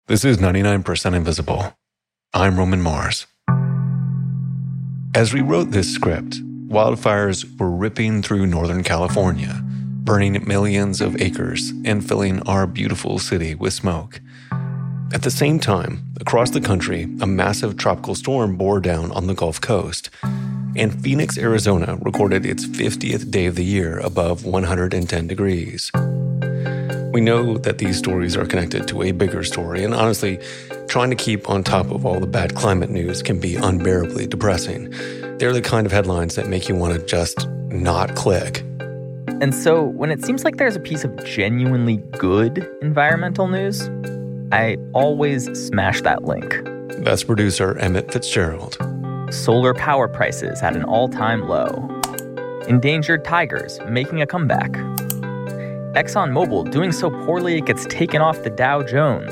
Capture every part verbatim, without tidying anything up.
This is ninety-nine percent Invisible. I'm Roman Mars. As we wrote this script, wildfires were ripping through Northern California, burning millions of acres and filling our beautiful city with smoke. At the same time, across the country, a massive tropical storm bore down on the Gulf Coast, and Phoenix, Arizona recorded its fiftieth day of the year above one hundred ten degrees. We know that these stories are connected to a bigger story, and honestly, trying to keep on top of all the bad climate news can be unbearably depressing. They're the kind of headlines that make you want to just not click. And so when it seems like there's a piece of genuinely good environmental news, I always smash that link. That's producer Emmett Fitzgerald. Solar power prices at an all-time low. Endangered tigers making a comeback. ExxonMobil doing so poorly it gets taken off the Dow Jones.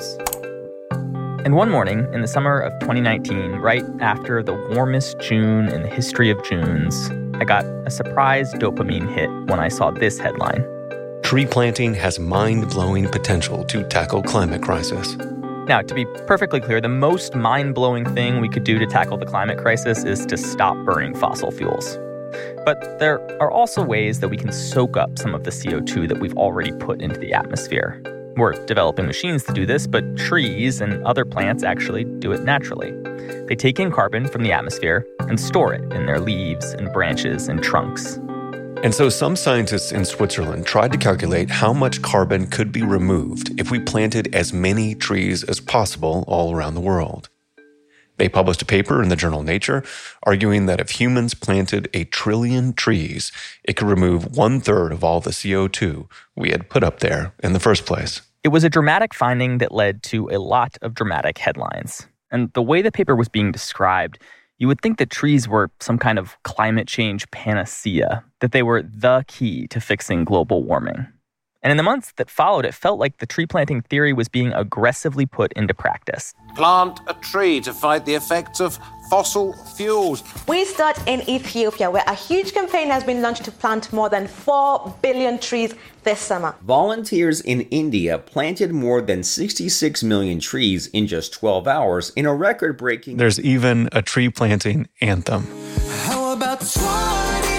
And one morning in the summer of twenty nineteen, right after the warmest June in the history of Junes, I got a surprise dopamine hit when I saw this headline. Tree planting has mind-blowing potential to tackle climate crisis. Now, to be perfectly clear, the most mind-blowing thing we could do to tackle the climate crisis is to stop burning fossil fuels. But there are also ways that we can soak up some of the C O two that we've already put into the atmosphere. We're developing machines to do this, but trees and other plants actually do it naturally. They take in carbon from the atmosphere and store it in their leaves and branches and trunks. And so some scientists in Switzerland tried to calculate how much carbon could be removed if we planted as many trees as possible all around the world. They published a paper in the journal Nature arguing that if humans planted a trillion trees, it could remove one-third of all the C O two we had put up there in the first place. It was a dramatic finding that led to a lot of dramatic headlines. And the way the paper was being described, you would think that trees were some kind of climate change panacea, that they were the key to fixing global warming. And in the months that followed, it felt like the tree planting theory was being aggressively put into practice. Plant a tree to fight the effects of fossil fuels. We start in Ethiopia, where a huge campaign has been launched to plant more than four billion trees this summer. Volunteers in India planted more than sixty-six million trees in just twelve hours in a record-breaking... There's even a tree planting anthem. How about twenty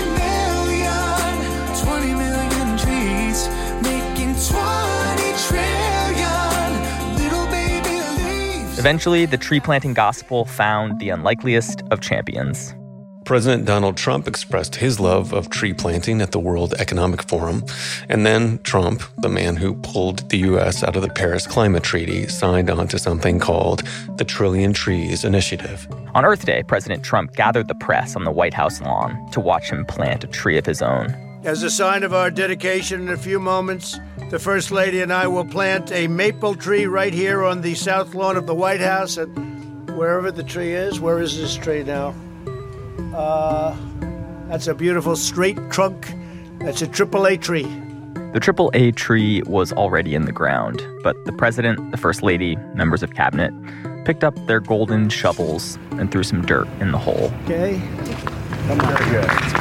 million, twenty million trees, making twenty trillion little baby leaves. Eventually, the tree planting gospel found the unlikeliest of champions. President Donald Trump expressed his love of tree planting at the World Economic Forum. And then Trump, the man who pulled the U S out of the Paris Climate Treaty, signed on to something called the Trillion Trees Initiative. On Earth Day, President Trump gathered the press on the White House lawn to watch him plant a tree of his own. As a sign of our dedication, in a few moments, the First Lady and I will plant a maple tree right here on the south lawn of the White House. And wherever the tree is, where is this tree now? Uh, that's a beautiful straight trunk. That's a triple A tree. The triple A tree was already in the ground, but the president, the first lady, members of cabinet picked up their golden shovels and threw some dirt in the hole. Okay. Come on. Very good. That's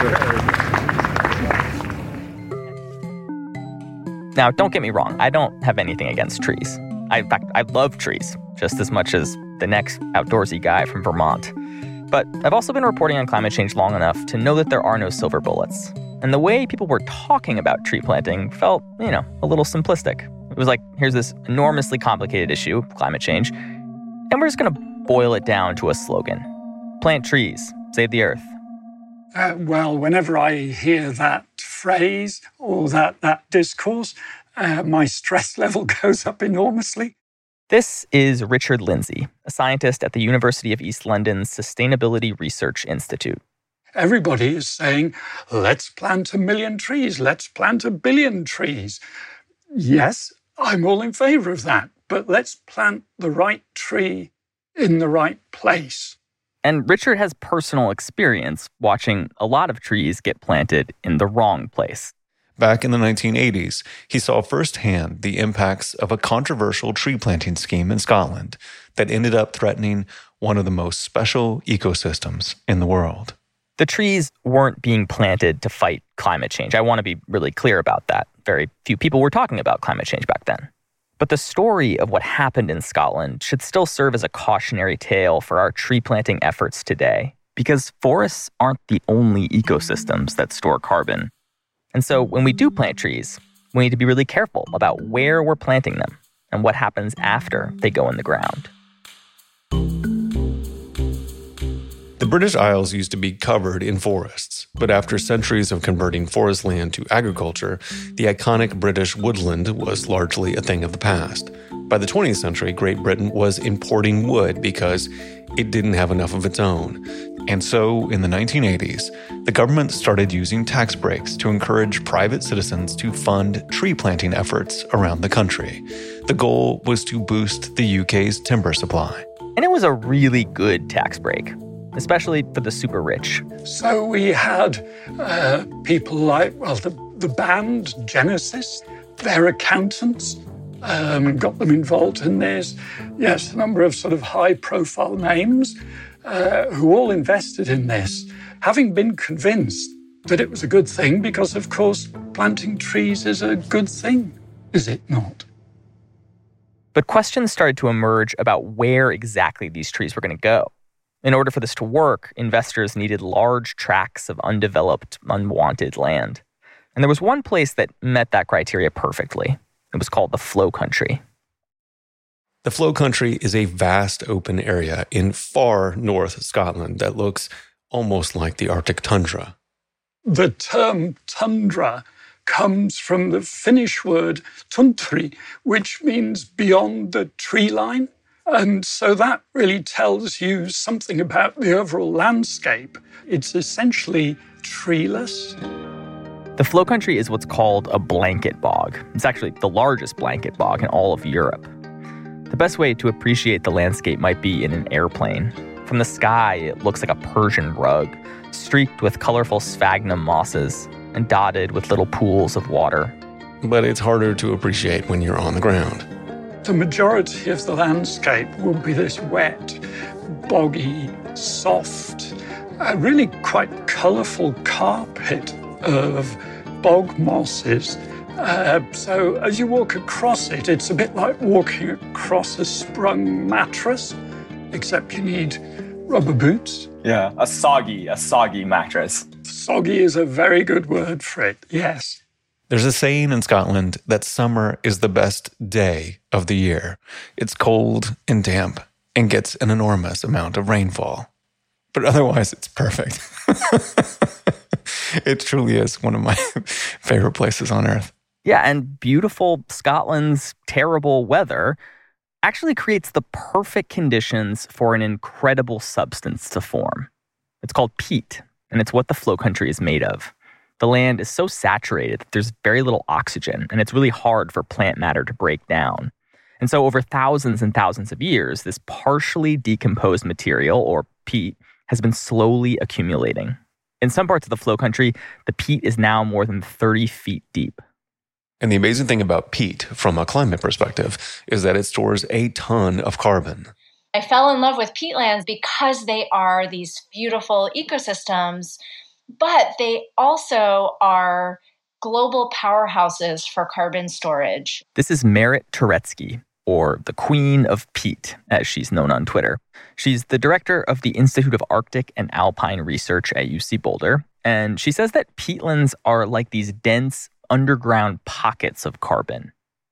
good. Now, don't get me wrong. I don't have anything against trees. I, in fact, I love trees just as much as the next outdoorsy guy from Vermont. But I've also been reporting on climate change long enough to know that there are no silver bullets. And the way people were talking about tree planting felt, you know, a little simplistic. It was like, here's this enormously complicated issue, climate change, and we're just going to boil it down to a slogan. Plant trees, save the earth. Uh, well, whenever I hear that phrase or that, that discourse, uh, my stress level goes up enormously. This is Richard Lindsay, a scientist at the University of East London's Sustainability Research Institute. Everybody is saying, let's plant a million trees, let's plant a billion trees. Yes, I'm all in favor of that, but let's plant the right tree in the right place. And Richard has personal experience watching a lot of trees get planted in the wrong place. Back in the nineteen eighties, he saw firsthand the impacts of a controversial tree planting scheme in Scotland that ended up threatening one of the most special ecosystems in the world. The trees weren't being planted to fight climate change. I want to be really clear about that. Very few people were talking about climate change back then. But the story of what happened in Scotland should still serve as a cautionary tale for our tree planting efforts today, because forests aren't the only ecosystems that store carbon. And so when we do plant trees, we need to be really careful about where we're planting them and what happens after they go in the ground. The British Isles used to be covered in forests, but after centuries of converting forest land to agriculture, the iconic British woodland was largely a thing of the past. By the twentieth century, Great Britain was importing wood because it didn't have enough of its own. And so, in the nineteen eighties, the government started using tax breaks to encourage private citizens to fund tree planting efforts around the country. The goal was to boost the U K's timber supply. And it was a really good tax break, especially for the super rich. So we had uh, people like, well, the, the band Genesis, their accountants, um, got them involved in this. Yes, a number of sort of high-profile names uh, who all invested in this, having been convinced that it was a good thing because, of course, planting trees is a good thing, is it not? But questions started to emerge about where exactly these trees were going to go. In order for this to work, investors needed large tracts of undeveloped, unwanted land. And there was one place that met that criteria perfectly. It was called the Flow Country. The Flow Country is a vast open area in far north Scotland that looks almost like the Arctic tundra. The term tundra comes from the Finnish word tuntri, which means beyond the tree line. And so that really tells you something about the overall landscape. It's essentially treeless. The Flow Country is what's called a blanket bog. It's actually the largest blanket bog in all of Europe. The best way to appreciate the landscape might be in an airplane. From the sky, it looks like a Persian rug, streaked with colorful sphagnum mosses and dotted with little pools of water. But it's harder to appreciate when you're on the ground. The majority of the landscape will be this wet, boggy, soft, uh, really quite colourful carpet of bog mosses. Uh, so as you walk across it, it's a bit like walking across a sprung mattress, except you need rubber boots. Yeah, a soggy, a soggy mattress. Soggy is a very good word for it, yes. There's a saying in Scotland that summer is the best day of the year. It's cold and damp and gets an enormous amount of rainfall. But otherwise, it's perfect. It truly is one of my favorite places on earth. Yeah, and beautiful Scotland's terrible weather actually creates the perfect conditions for an incredible substance to form. It's called peat, and it's what the Flow Country is made of. The land is so saturated that there's very little oxygen, and it's really hard for plant matter to break down. And so over thousands and thousands of years, this partially decomposed material, or peat, has been slowly accumulating. In some parts of the Flow Country, the peat is now more than thirty feet deep. And the amazing thing about peat, from a climate perspective, is that it stores a ton of carbon. I fell in love with peatlands because they are these beautiful ecosystems, but they also are global powerhouses for carbon storage. This is Merit Turetsky, or the Queen of Peat, as she's known on Twitter. She's the director of the Institute of Arctic and Alpine Research at U C Boulder, and she says that peatlands are like these dense underground pockets of carbon.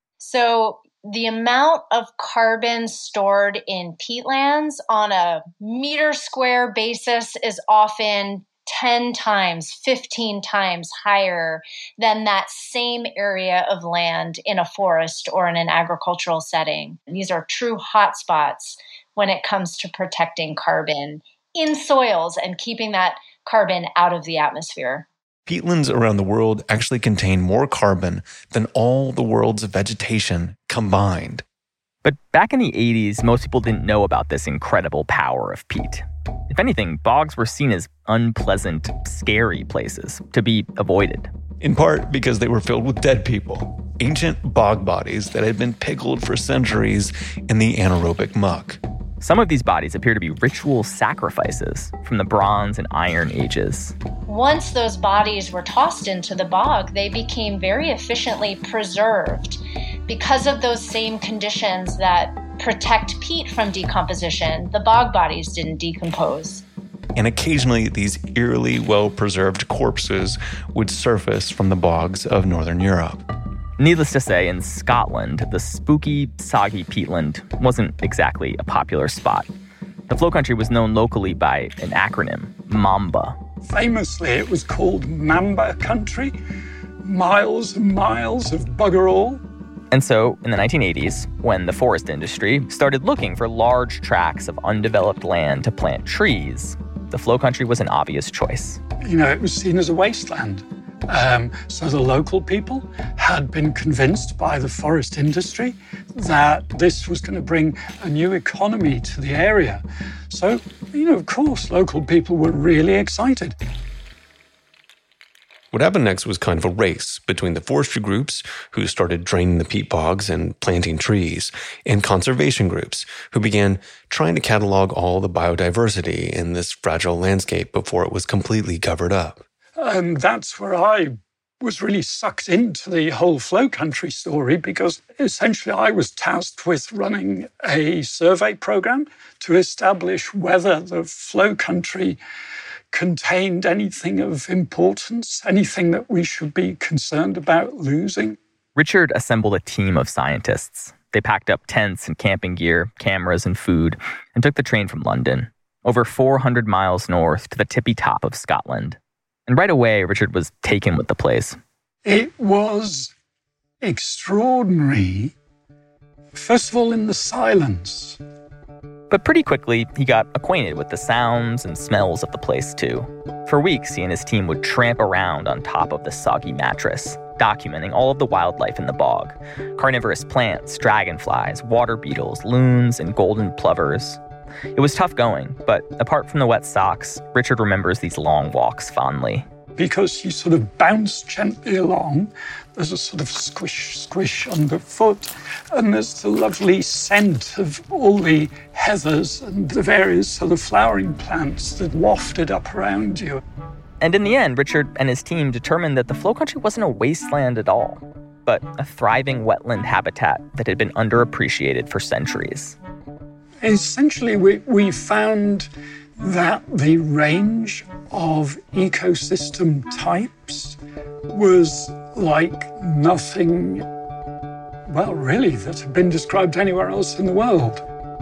So the amount of carbon stored in peatlands on a meter square basis is often ten times, fifteen times higher than that same area of land in a forest or in an agricultural setting. These are true hotspots when it comes to protecting carbon in soils and keeping that carbon out of the atmosphere. Peatlands around the world actually contain more carbon than all the world's vegetation combined. But back in the eighties, most people didn't know about this incredible power of peat. If anything, bogs were seen as unpleasant, scary places to be avoided. In part because they were filled with dead people, ancient bog bodies that had been pickled for centuries in the anaerobic muck. Some of these bodies appear to be ritual sacrifices from the Bronze and Iron Ages. Once those bodies were tossed into the bog, they became very efficiently preserved. because of those same conditions that protect peat from decomposition, the bog bodies didn't decompose. And occasionally, these eerily well-preserved corpses would surface from the bogs of northern Europe. Needless to say, in Scotland, the spooky, soggy peatland wasn't exactly a popular spot. The Flow Country was known locally by an acronym, MAMBA. Famously, it was called Mamba Country. Miles and miles of bugger all. And so, in the nineteen eighties, when the forest industry started looking for large tracts of undeveloped land to plant trees, the Flow Country was an obvious choice. You know, it was seen as a wasteland. Um, so the local people had been convinced by the forest industry that this was going to bring a new economy to the area. So, you know, of course, local people were really excited. What happened next was kind of a race between the forestry groups, who started draining the peat bogs and planting trees, and conservation groups, who began trying to catalog all the biodiversity in this fragile landscape before it was completely covered up. And that's where I was really sucked into the whole Flow Country story, because essentially I was tasked with running a survey program to establish whether the Flow Country contained anything of importance, anything that we should be concerned about losing. Richard assembled a team of scientists. They packed up tents and camping gear, cameras and food, and took the train from London, over four hundred miles north to the tippy top of Scotland. And right away, Richard was taken with the place. It was extraordinary, first of all, in the silence. But pretty quickly, he got acquainted with the sounds and smells of the place, too. For weeks, he and his team would tramp around on top of the soggy mattress, documenting all of the wildlife in the bog. Carnivorous plants, dragonflies, water beetles, loons, and golden plovers. It was tough going, but apart from the wet socks, Richard remembers these long walks fondly. Because you sort of bounce gently along, there's a sort of squish, squish underfoot, and there's the lovely scent of all the heathers and the various sort of flowering plants that wafted up around you. And in the end, Richard and his team determined that the Flow Country wasn't a wasteland at all, but a thriving wetland habitat that had been underappreciated for centuries. Essentially, we, we found that the range of ecosystem types was like nothing, well, really, that had been described anywhere else in the world.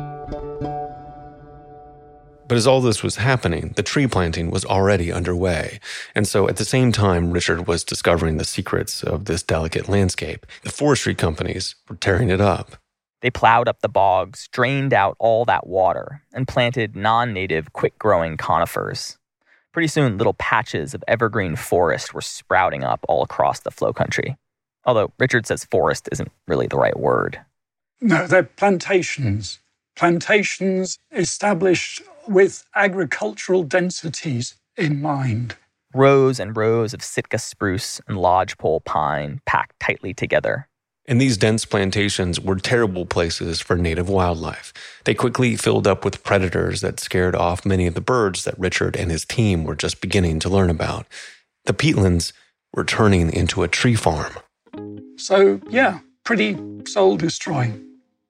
But as all this was happening, the tree planting was already underway. And so at the same time Richard was discovering the secrets of this delicate landscape, the forestry companies were tearing it up. They plowed up the bogs, drained out all that water, and planted non-native, quick-growing conifers. Pretty soon, little patches of evergreen forest were sprouting up all across the Flow Country. Although Richard says forest isn't really the right word. No, they're plantations. Plantations established with agricultural densities in mind. Rows and rows of Sitka spruce and lodgepole pine packed tightly together. And these dense plantations were terrible places for native wildlife. They quickly filled up with predators that scared off many of the birds that Richard and his team were just beginning to learn about. The peatlands were turning into a tree farm. So, yeah, pretty soul-destroying.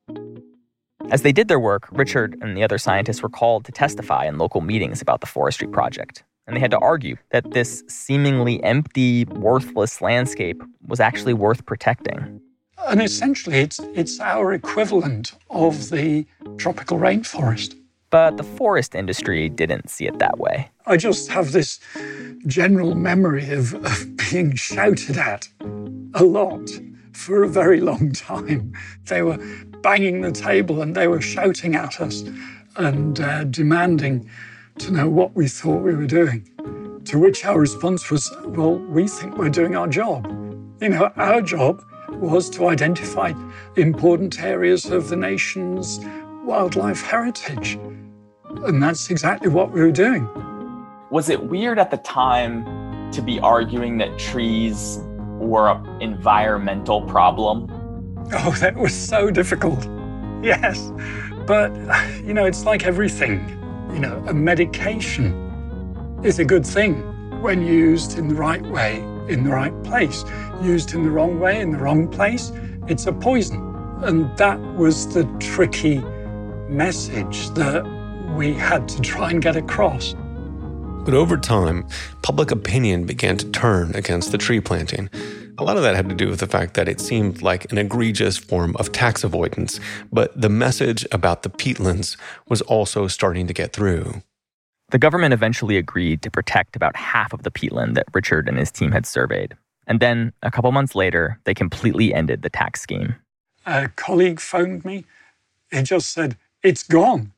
As they did their work, Richard and the other scientists were called to testify in local meetings about the forestry project. And they had to argue that this seemingly empty, worthless landscape was actually worth protecting. And essentially, it's it's our equivalent of the tropical rainforest. But the forest industry didn't see it that way. I just have this general memory of, of being shouted at a lot for a very long time. They were banging the table and they were shouting at us and uh, demanding to know what we thought we were doing. To which our response was, well, we think we're doing our job. You know, our job was to identify important areas of the nation's wildlife heritage. And that's exactly what we were doing. Was it weird at the time to be arguing that trees were an environmental problem? Oh, that was so difficult. Yes. But, you know, it's like everything. You know, a medication is a good thing when used in the right way, in the right place. Used in the wrong way, in the wrong place, it's a poison. And that was the tricky message that we had to try and get across. But over time, public opinion began to turn against the tree planting. A lot of that had to do with the fact that it seemed like an egregious form of tax avoidance, but the message about the peatlands was also starting to get through. The government eventually agreed to protect about half of the peatland that Richard and his team had surveyed. And then, a couple months later, they completely ended the tax scheme. A colleague phoned me. He just said, "It's gone."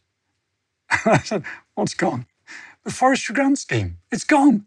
I said, "What's gone?" "The forestry grant scheme. It's gone."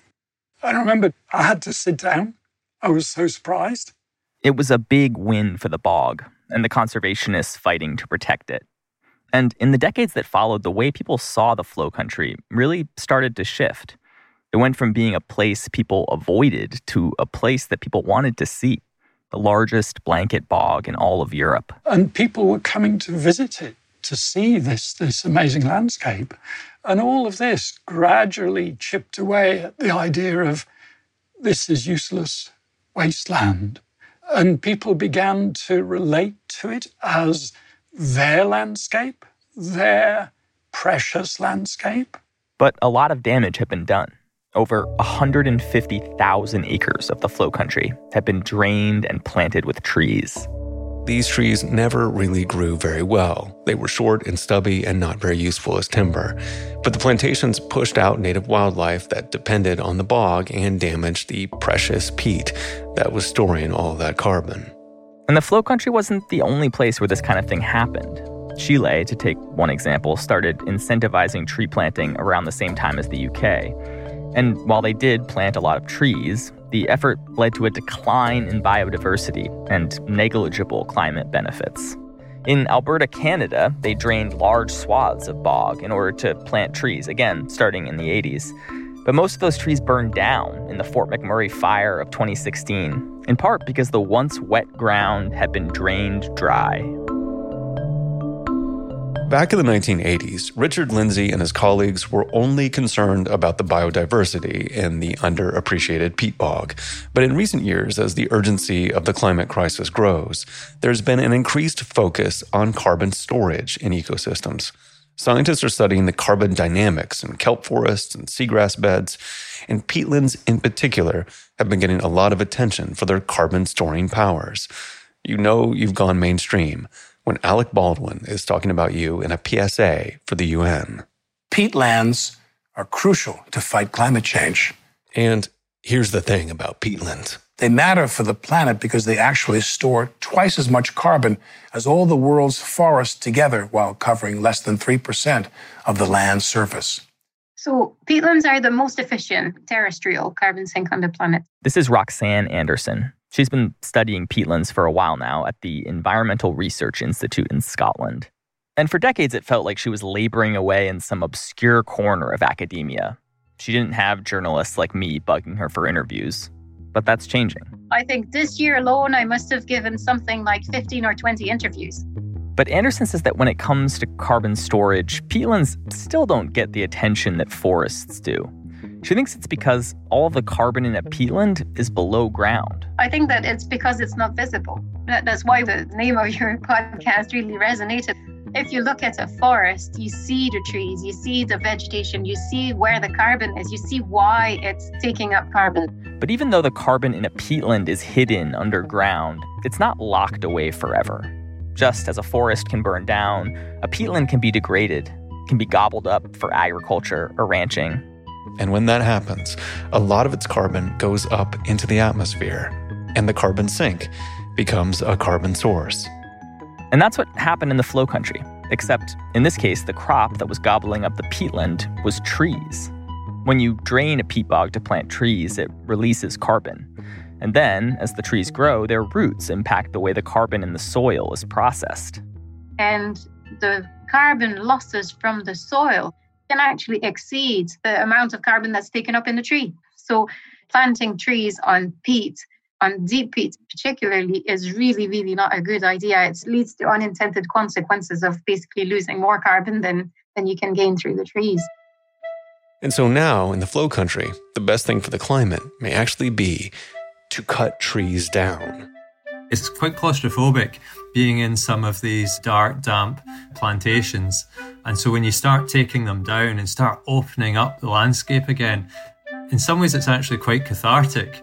I remember I had to sit down. I was so surprised. It was a big win for the bog and the conservationists fighting to protect it. And in the decades that followed, the way people saw the flow country really started to shift. It went from being a place people avoided to a place that people wanted to see, the largest blanket bog in all of Europe. And people were coming to visit it, to see this, this amazing landscape. And all of this gradually chipped away at the idea of this is useless wasteland. And people began to relate to it as their landscape, their precious landscape. But a lot of damage had been done. Over one hundred fifty thousand acres of the flow country had been drained and planted with trees. These trees never really grew very well. They were short and stubby and not very useful as timber. But the plantations pushed out native wildlife that depended on the bog and damaged the precious peat that was storing all of that carbon. And the flow country wasn't the only place where this kind of thing happened. Chile, to take one example, started incentivizing tree planting around the same time as the U K. And while they did plant a lot of trees, the effort led to a decline in biodiversity and negligible climate benefits. In Alberta, Canada, they drained large swaths of bog in order to plant trees, again, starting in the eighties. But most of those trees burned down in the Fort McMurray fire of twenty sixteen, in part because the once wet ground had been drained dry. Back in the nineteen eighties, Richard Lindsay and his colleagues were only concerned about the biodiversity in the underappreciated peat bog. But in recent years, as the urgency of the climate crisis grows, there's been an increased focus on carbon storage in ecosystems. Scientists are studying the carbon dynamics in kelp forests and seagrass beds, and peatlands in particular have been getting a lot of attention for their carbon storing powers. You know you've gone mainstream when Alec Baldwin is talking about you in a P S A for the U N. Peatlands are crucial to fight climate change. And here's the thing about peatlands. They matter for the planet because they actually store twice as much carbon as all the world's forests together while covering less than three percent of the land's surface. So peatlands are the most efficient terrestrial carbon sink on the planet. This is Roxanne Anderson. She's been studying peatlands for a while now at the Environmental Research Institute in Scotland. And for decades, it felt like she was laboring away in some obscure corner of academia. She didn't have journalists like me bugging her for interviews. But that's changing. I think this year alone, I must have given something like fifteen or twenty interviews. But Anderson says that when it comes to carbon storage, peatlands still don't get the attention that forests do. She thinks it's because all of the carbon in a peatland is below ground. I think that it's because it's not visible. That's why the name of your podcast really resonated. If you look at a forest, you see the trees, you see the vegetation, you see where the carbon is, you see why it's taking up carbon. But even though the carbon in a peatland is hidden underground, it's not locked away forever. Just as a forest can burn down, a peatland can be degraded, can be gobbled up for agriculture or ranching. And when that happens, a lot of its carbon goes up into the atmosphere, and the carbon sink becomes a carbon source. And that's what happened in the flow country, except in this case, the crop that was gobbling up the peatland was trees. When you drain a peat bog to plant trees, it releases carbon. And then, as the trees grow, their roots impact the way the carbon in the soil is processed. And the carbon losses from the soil can actually exceed the amount of carbon that's taken up in the tree. So planting trees on peat, on deep peat particularly, is really, really not a good idea. It leads to unintended consequences of basically losing more carbon than, than you can gain through the trees. And so now, in the flow country, the best thing for the climate may actually be to cut trees down. It's quite claustrophobic being in some of these dark, damp plantations. And so when you start taking them down and start opening up the landscape again, in some ways it's actually quite cathartic.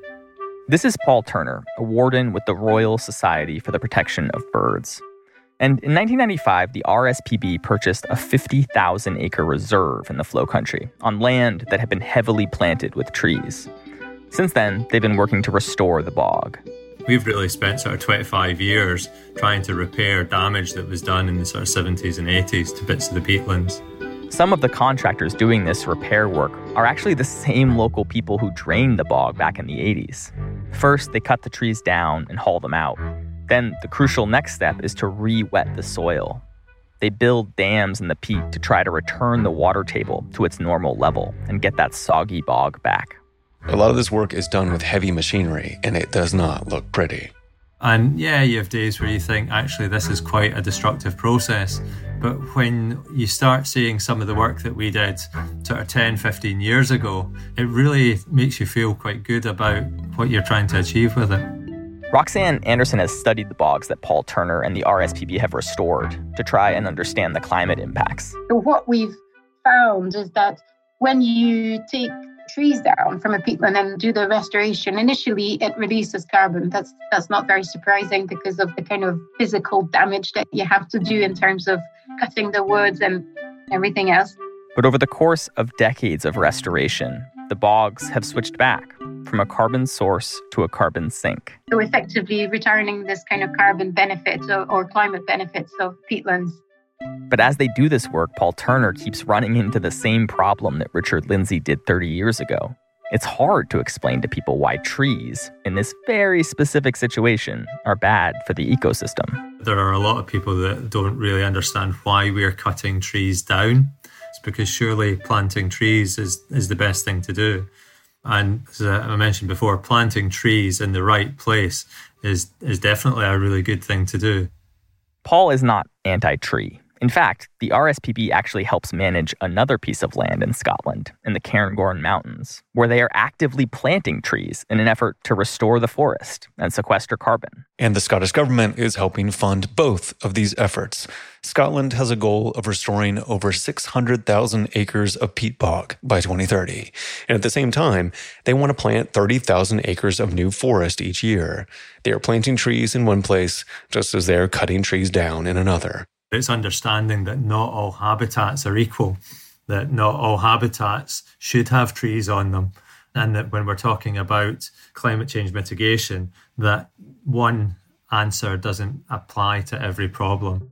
This is Paul Turner, a warden with the Royal Society for the Protection of Birds. And in nineteen ninety-five, the R S P B purchased a fifty thousand acre reserve in the Flow Country on land that had been heavily planted with trees. Since then, they've been working to restore the bog. We've really spent sort of twenty-five years trying to repair damage that was done in the sort of seventies and eighties to bits of the peatlands. Some of the contractors doing this repair work are actually the same local people who drained the bog back in the eighties. First, they cut the trees down and haul them out. Then the crucial next step is to re-wet the soil. They build dams in the peat to try to return the water table to its normal level and get that soggy bog back. A lot of this work is done with heavy machinery, and it does not look pretty. And yeah, you have days where you think, actually, this is quite a destructive process. But when you start seeing some of the work that we did sort of ten, fifteen years ago, it really makes you feel quite good about what you're trying to achieve with it. Roxanne Anderson has studied the bogs that Paul Turner and the R S P B have restored to try and understand the climate impacts. So what we've found is that when you take trees down from a peatland and do the restoration, initially it releases carbon. That's that's not very surprising because of the kind of physical damage that you have to do in terms of cutting the woods and everything else. But over the course of decades of restoration, the bogs have switched back from a carbon source to a carbon sink. So effectively returning this kind of carbon benefits or, or climate benefits of peatlands. But as they do this work, Paul Turner keeps running into the same problem that Richard Lindsay did thirty years ago. It's hard to explain to people why trees, in this very specific situation, are bad for the ecosystem. There are a lot of people that don't really understand why we're cutting trees down. It's because surely planting trees is, is the best thing to do. And as I mentioned before, planting trees in the right place is, is definitely a really good thing to do. Paul is not anti-tree. In fact, the R S P B actually helps manage another piece of land in Scotland, in the Cairngorm Mountains, where they are actively planting trees in an effort to restore the forest and sequester carbon. And the Scottish government is helping fund both of these efforts. Scotland has a goal of restoring over six hundred thousand acres of peat bog by twenty thirty. And at the same time, they want to plant thirty thousand acres of new forest each year. They are planting trees in one place, just as they are cutting trees down in another. It's understanding that not all habitats are equal, that not all habitats should have trees on them, and that when we're talking about climate change mitigation, that one answer doesn't apply to every problem.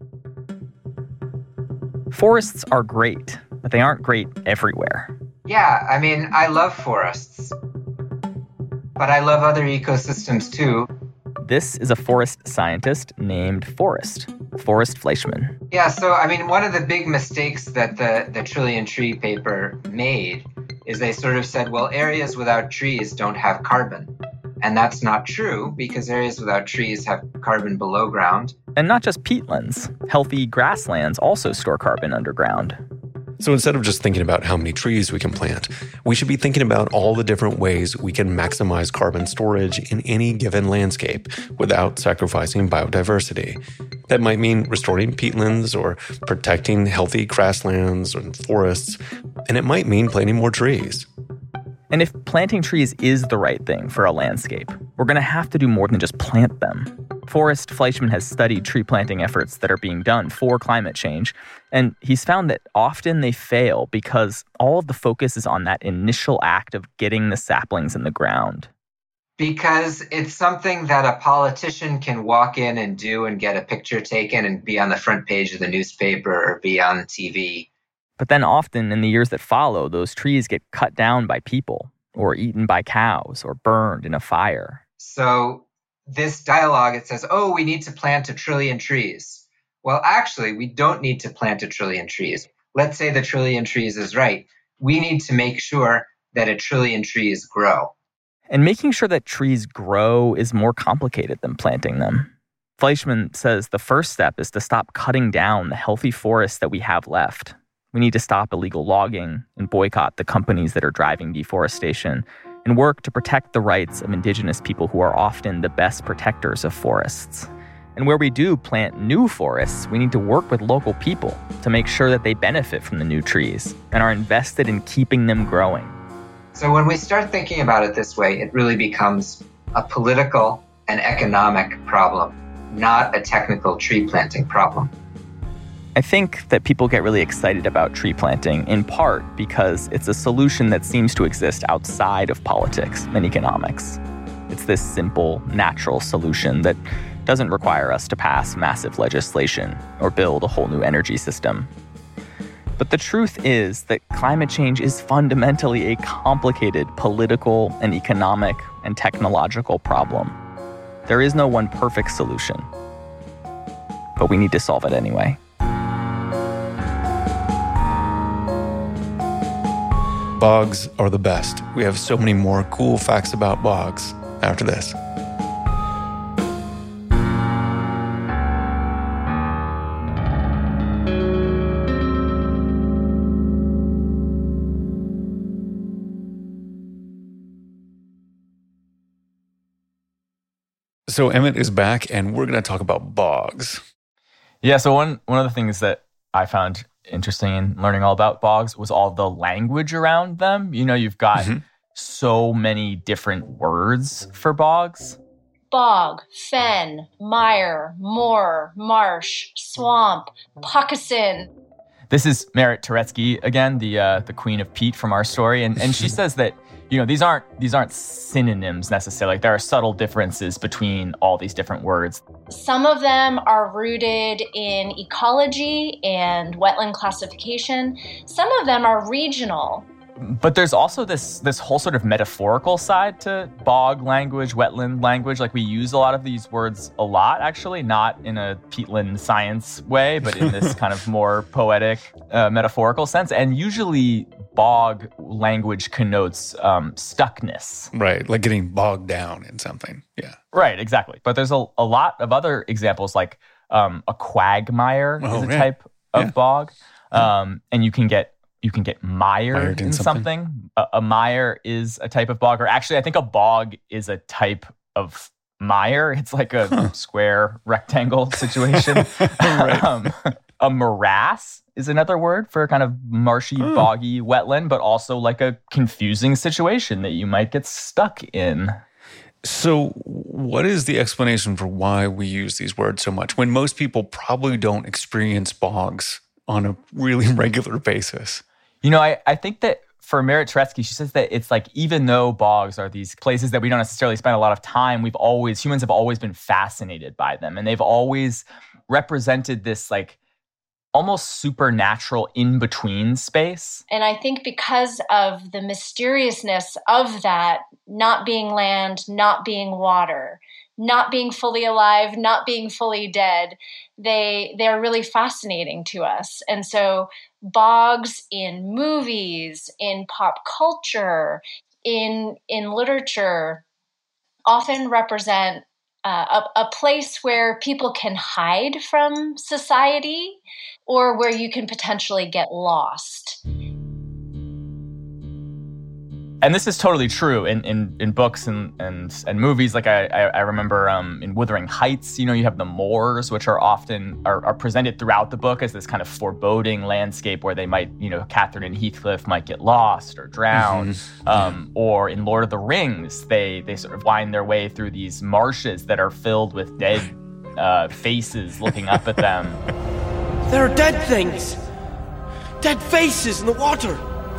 Forests are great, but they aren't great everywhere. Yeah, I mean, I love forests, but I love other ecosystems too. This is a forest scientist named Forrest, Forrest Fleischman. Yeah, so I mean, one of the big mistakes that the, the Trillion Tree paper made is they sort of said, well, areas without trees don't have carbon. And that's not true because areas without trees have carbon below ground. And not just peatlands. Healthy grasslands also store carbon underground. So instead of just thinking about how many trees we can plant, we should be thinking about all the different ways we can maximize carbon storage in any given landscape without sacrificing biodiversity. That might mean restoring peatlands or protecting healthy grasslands and forests, and it might mean planting more trees. And if planting trees is the right thing for a landscape, we're going to have to do more than just plant them. Forrest Fleischman has studied tree planting efforts that are being done for climate change, and he's found that often they fail because all of the focus is on that initial act of getting the saplings in the ground. Because it's something that a politician can walk in and do and get a picture taken and be on the front page of the newspaper or be on T V. But then often in the years that follow, those trees get cut down by people or eaten by cows or burned in a fire. So this dialogue, it says, oh, we need to plant a trillion trees. Well, actually, we don't need to plant a trillion trees. Let's say the trillion trees is right. We need to make sure that a trillion trees grow. And making sure that trees grow is more complicated than planting them. Fleischman says the first step is to stop cutting down the healthy forests that we have left. We need to stop illegal logging and boycott the companies that are driving deforestation and work to protect the rights of indigenous people who are often the best protectors of forests. And where we do plant new forests, we need to work with local people to make sure that they benefit from the new trees and are invested in keeping them growing. So when we start thinking about it this way, it really becomes a political and economic problem, not a technical tree planting problem. I think that people get really excited about tree planting in part because it's a solution that seems to exist outside of politics and economics. It's this simple, natural solution that doesn't require us to pass massive legislation or build a whole new energy system. But the truth is that climate change is fundamentally a complicated political and economic and technological problem. There is no one perfect solution, but we need to solve it anyway. Bogs are the best. We have so many more cool facts about bogs after this. So Emmett is back, and we're going to talk about bogs. Yeah, so one, one of the things that I found interesting in learning all about bogs was all the language around them. You know, you've got mm-hmm. so many different words for bogs. Bog, fen, mire, moor, marsh, swamp, poccasin. This is Merit Turetsky again, the uh, the queen of peat from our story, and and she says that, you know, these aren't these aren't synonyms necessarily. Like, there are subtle differences between all these different words. Some of them are rooted in ecology and wetland classification. Some of them are regional. But there's also this this whole sort of metaphorical side to bog language, wetland language. Like, we use a lot of these words a lot, actually, not in a peatland science way, but in this kind of more poetic, uh, metaphorical sense. And usually bog language connotes um, stuckness. Right, like getting bogged down in something. Yeah. Right, exactly. But there's a, a lot of other examples, like um, a quagmire oh, is a yeah. type of yeah. bog. Um, and you can get You can get mired, mired in, in something. something. A, a mire is a type of bog, or actually, I think a bog is a type of mire. It's like a huh. square rectangle situation. Right. um, a morass is another word for a kind of marshy, oh. boggy wetland, but also like a confusing situation that you might get stuck in. So what is the explanation for why we use these words so much when most people probably don't experience bogs on a really regular basis? You know, I, I think that for Merit Turetsky, she says that it's like, even though bogs are these places that we don't necessarily spend a lot of time, we've always, humans have always been fascinated by them. And they've always represented this like almost supernatural in-between space. And I think because of the mysteriousness of that, not being land, not being water, not being fully alive, not being fully dead, they they're really fascinating to us. And so bogs in movies, in pop culture, in in literature, often represent uh, a, a place where people can hide from society or where you can potentially get lost. And this is totally true in, in, in books and, and and movies. Like I I, I remember um, in Wuthering Heights, you know, you have the moors, which are often are, are presented throughout the book as this kind of foreboding landscape where they might, you know, Catherine and Heathcliff might get lost or drown. Mm-hmm. Um, or in Lord of the Rings, they they sort of wind their way through these marshes that are filled with dead uh, faces looking up at them. There are dead things, dead faces in the water.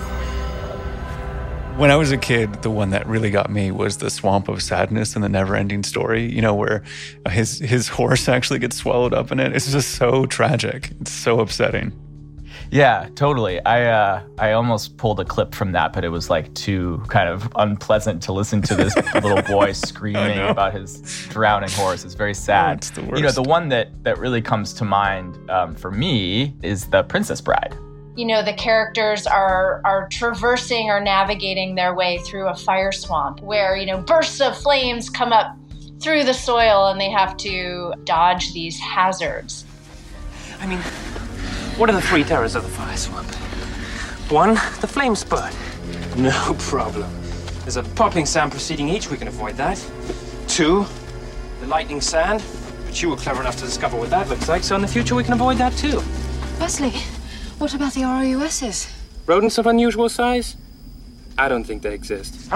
When I was a kid, the one that really got me was the Swamp of Sadness in the Never-Ending Story, you know, where his his horse actually gets swallowed up in it. It's just so tragic. It's so upsetting. Yeah, totally. I uh, I almost pulled a clip from that, but it was like too kind of unpleasant to listen to this little boy screaming about his drowning horse. It's very sad. Oh, it's the worst. You know, the one that, that really comes to mind um, for me is The Princess Bride. You know, the characters are are traversing or navigating their way through a fire swamp where, you know, bursts of flames come up through the soil and they have to dodge these hazards. I mean, what are the three terrors of the fire swamp? One, the flame spurt. No problem. There's a popping sound preceding each. We can avoid that. Two, the lightning sound, which you were clever enough to discover what that looks like. So in the future, we can avoid that too. Wesley, what about the R O U Ss? Rodents of unusual size? I don't think they exist.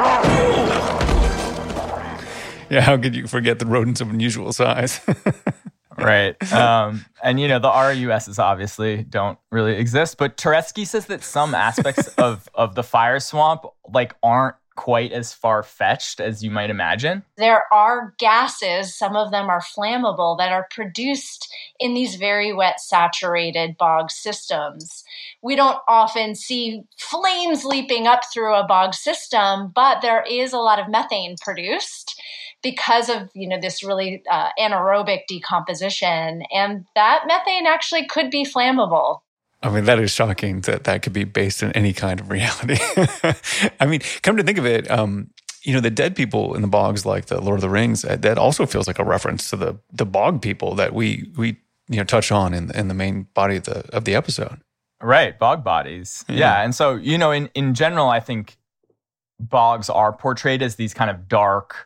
Yeah, how could you forget the rodents of unusual size? Right. Um, and, you know, the R O U Ss obviously don't really exist. But Turetsky says that some aspects of, of the fire swamp, like, aren't quite as far-fetched as you might imagine. There are gases, some of them are flammable, that are produced in these very wet, saturated bog systems. We don't often see flames leaping up through a bog system, but there is a lot of methane produced because of, you know, this really uh, anaerobic decomposition. And that methane actually could be flammable. I mean, that is shocking that that could be based in any kind of reality. I mean, come to think of it, um, you know, the dead people in the bogs, like the Lord of the Rings, that also feels like a reference to the the bog people that we we you know touch on in in the main body of the of the episode. Right, bog bodies. Yeah, yeah. And so, you know, in in general, I think bogs are portrayed as these kind of dark,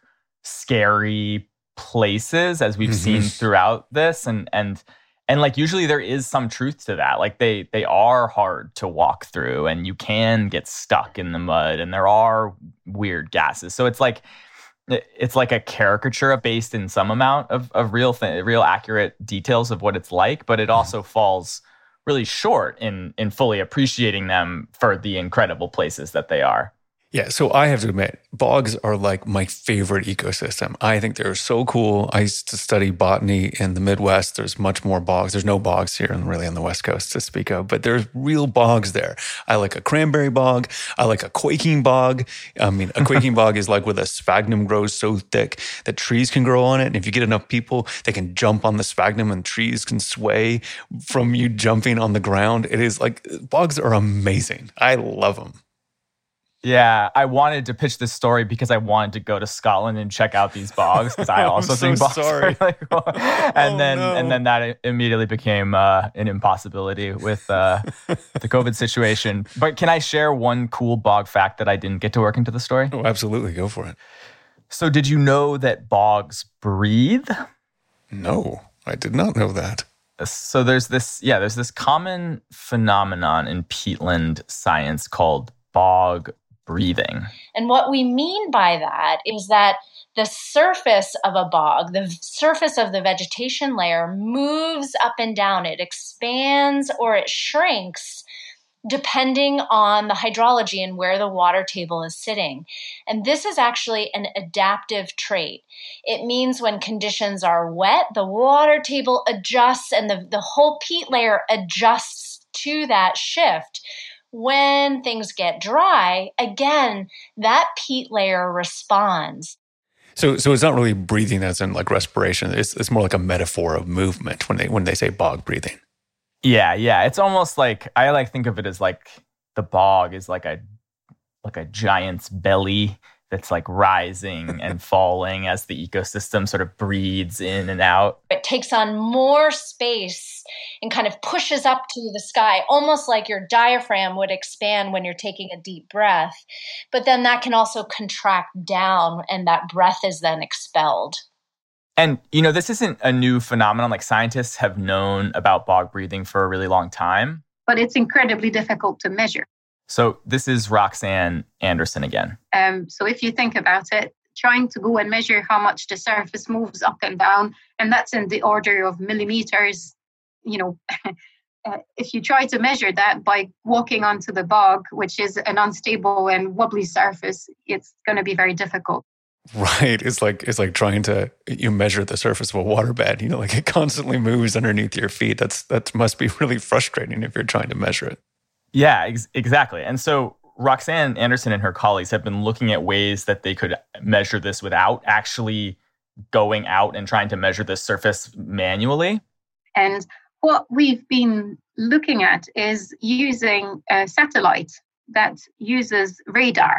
scary places, as we've mm-hmm. seen throughout this, and and. And like usually there is some truth to that. Like they they are hard to walk through and you can get stuck in the mud and there are weird gases. So it's like it's like a caricature based in some amount of, of real th- real accurate details of what it's like, but it also falls really short in in fully appreciating them for the incredible places that they are. Yeah, so I have to admit, bogs are like my favorite ecosystem. I think they're so cool. I used to study botany in the Midwest. There's much more bogs. There's no bogs here and really on the West Coast to speak of, but there's real bogs there. I like a cranberry bog. I like a quaking bog. I mean, a quaking bog is like where the sphagnum grows so thick that trees can grow on it. And if you get enough people, they can jump on the sphagnum and trees can sway from you jumping on the ground. It is like, bogs are amazing. I love them. Yeah, I wanted to pitch this story because I wanted to go to Scotland and check out these bogs because I also think so bogs sorry. are really cool. And Oh, then no. and then that immediately became uh, an impossibility with uh, the COVID situation. But can I share one cool bog fact that I didn't get to work into the story? Oh, absolutely. Go for it. So did you know that bogs breathe? No, I did not know that. So there's this, yeah, there's this common phenomenon in peatland science called bog breathing. And what we mean by that is that the surface of a bog, the surface of the vegetation layer, moves up and down. It expands or it shrinks depending on the hydrology and where the water table is sitting. And this is actually an adaptive trait. It means when conditions are wet, the water table adjusts and the, the whole peat layer adjusts to that shift. When things get dry, again, that peat layer responds. So, so it's not really breathing as in like respiration. It's it's more like a metaphor of movement when they when they say bog breathing. Yeah, yeah. It's almost like I like think of it as like the bog is like a like a giant's belly that's like rising and falling as the ecosystem sort of breathes in and out. It takes on more space and kind of pushes up to the sky, almost like your diaphragm would expand when you're taking a deep breath. But then that can also contract down and that breath is then expelled. And, you know, this isn't a new phenomenon. Like scientists have known about bog breathing for a really long time. But it's incredibly difficult to measure. So this is Roxanne Anderson again. Um, so if you think about it, trying to go and measure how much the surface moves up and down, and that's in the order of millimeters, you know, uh, if you try to measure that by walking onto the bog, which is an unstable and wobbly surface, it's going to be very difficult. Right. It's like it's like trying to you measure the surface of a waterbed. You know, like it constantly moves underneath your feet. That's that must be really frustrating if you're trying to measure it. Yeah, ex- exactly. And so Roxanne Anderson and her colleagues have been looking at ways that they could measure this without actually going out and trying to measure the surface manually. And what we've been looking at is using a satellite that uses radar.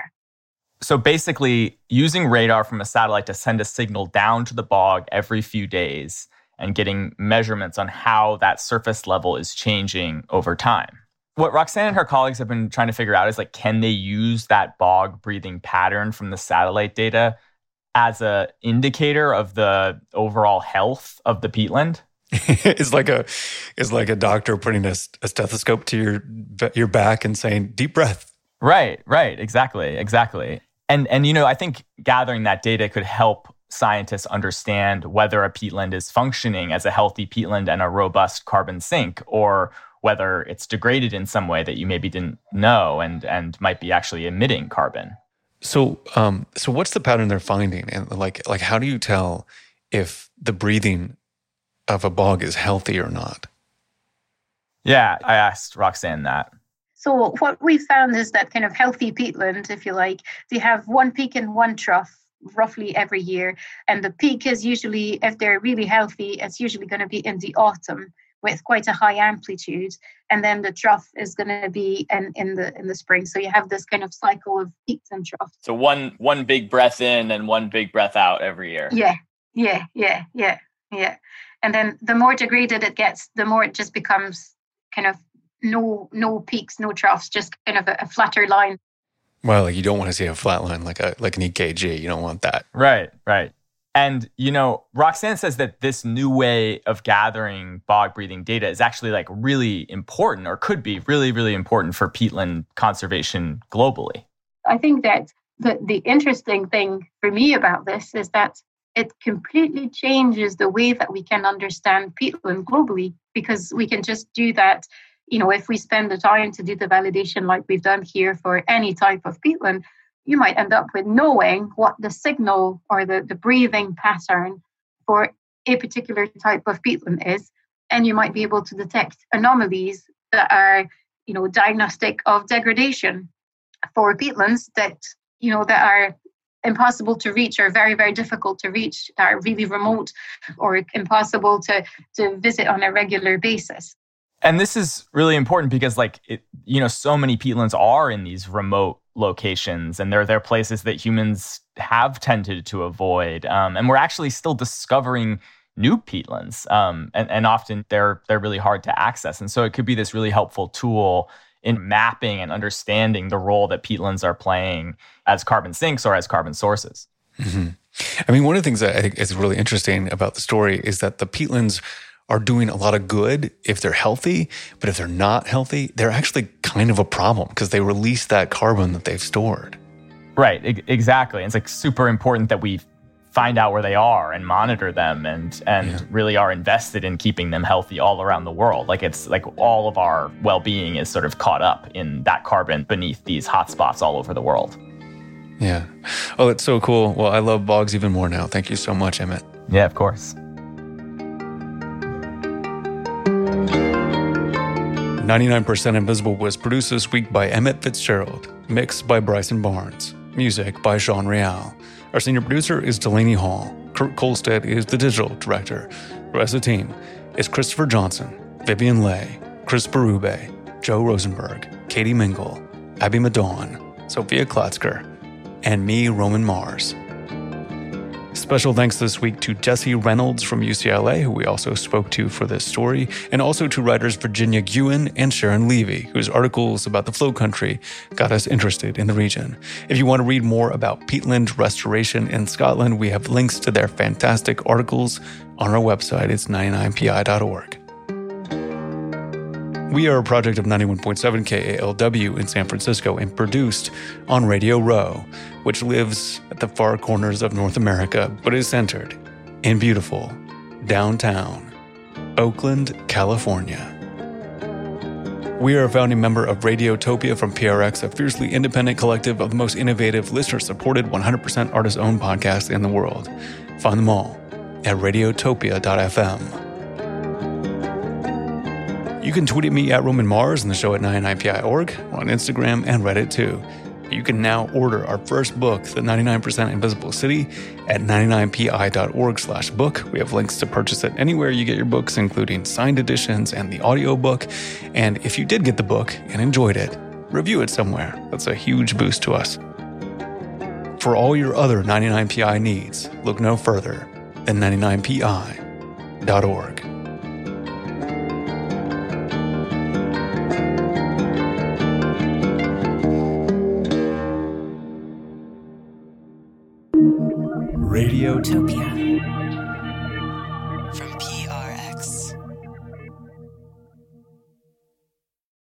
So basically using radar from a satellite to send a signal down to the bog every few days and getting measurements on how that surface level is changing over time. What Roxanne and her colleagues have been trying to figure out is like, can they use that bog breathing pattern from the satellite data as a indicator of the overall health of the peatland? It's like a, it's like a doctor putting a, a stethoscope to your your back and saying, deep breath. Right, right, exactly, exactly. And and you know, I think gathering that data could help scientists understand whether a peatland is functioning as a healthy peatland and a robust carbon sink, or whether it's degraded in some way that you maybe didn't know and and might be actually emitting carbon. So, um, so what's the pattern they're finding, and like, like how do you tell if the breathing of a bog is healthy or not? Yeah, I asked Roxanne that. So what we found is that kind of healthy peatland, if you like, they have one peak and one trough roughly every year, and the peak is usually, if they're really healthy, it's usually going to be in the autumn, with quite a high amplitude, and then the trough is going to be in, in the in the spring. So you have this kind of cycle of peaks and troughs. So one one big breath in and one big breath out every year. Yeah, yeah, yeah, yeah, yeah. And then the more degraded it gets, the more it just becomes kind of no no peaks, no troughs, just kind of a, a flatter line. Well, like you don't want to see a flat line like a like an E K G. You don't want that. Right, right. And, you know, Roxanne says that this new way of gathering bog breathing data is actually like really important, or could be really, really important for peatland conservation globally. I think that the, the interesting thing for me about this is that it completely changes the way that we can understand peatland globally, because we can just do that, you know, if we spend the time to do the validation like we've done here for any type of peatland, you might end up with knowing what the signal or the, the breathing pattern for a particular type of peatland is. And you might be able to detect anomalies that are, you know, diagnostic of degradation for peatlands that, you know, that are impossible to reach, or very, very difficult to reach, that are really remote or impossible to, to visit on a regular basis. And this is really important because, like, it, you know, so many peatlands are in these remote locations, and they're, they're places that humans have tended to avoid. Um, and we're actually still discovering new peatlands, um, and, and often they're they're really hard to access. And so it could be this really helpful tool in mapping and understanding the role that peatlands are playing as carbon sinks or as carbon sources. Mm-hmm. I mean, one of the things that I think is really interesting about the story is that the peatlands are doing a lot of good if they're healthy, but if they're not healthy, they're actually kind of a problem because they release that carbon that they've stored. Right, e- exactly. It's like super important that we find out where they are and monitor them, and and yeah. really are invested in keeping them healthy all around the world. Like it's like all of our well-being is sort of caught up in that carbon beneath these hotspots all over the world. Yeah. Oh, that's so cool. Well, I love bogs even more now. Thank you so much, Emmett. Yeah, of course. ninety-nine percent Invisible was produced this week by Emmett Fitzgerald, mixed by Bryson Barnes, music by Sean Real. Our senior producer is Delaney Hall. Kurt Kolstad is the digital director. The rest of the team is Christopher Johnson, Vivian Leigh, Chris Berube, Joe Rosenberg, Katie Mingle, Abby Madon, Sophia Klotzker, and me, Roman Mars. Special thanks this week to Jesse Reynolds from U C L A, who we also spoke to for this story, and also to writers Virginia Guin and Sharon Levy, whose articles about the Flow Country got us interested in the region. If you want to read more about peatland restoration in Scotland, we have links to their fantastic articles on our website. It's ninety-nine P I dot org. We are a project of ninety-one point seven K A L W in San Francisco and produced on Radio Row, which lives at the far corners of North America, but is centered in beautiful downtown Oakland, California. We are a founding member of Radiotopia from P R X, a fiercely independent collective of the most innovative, listener-supported, one hundred percent artist-owned podcasts in the world. Find them all at radiotopia dot f m. You can tweet at me at Roman Mars and the show at ninety-nine P I dot org, on Instagram and Reddit too. You can now order our first book, The ninety-nine percent Invisible City, at ninety-nine P I dot org slash book. We have links to purchase it anywhere you get your books, including signed editions and the audiobook. And if you did get the book and enjoyed it, review it somewhere. That's a huge boost to us. For all your other ninety-nine P I needs, look no further than ninety-nine P I dot org. utopia.